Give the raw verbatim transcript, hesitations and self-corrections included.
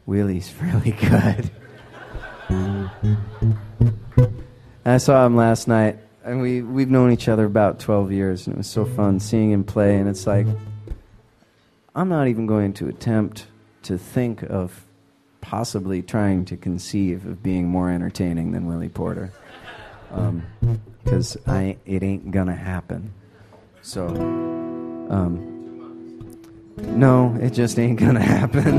Willie's really good. I saw him last night, and we, we've known each other about twelve years, and it was so fun seeing him play, and it's like, I'm not even going to attempt to think of possibly trying to conceive of being more entertaining than Willie Porter. Because um, I it ain't gonna happen. So, um, no, it just ain't gonna happen.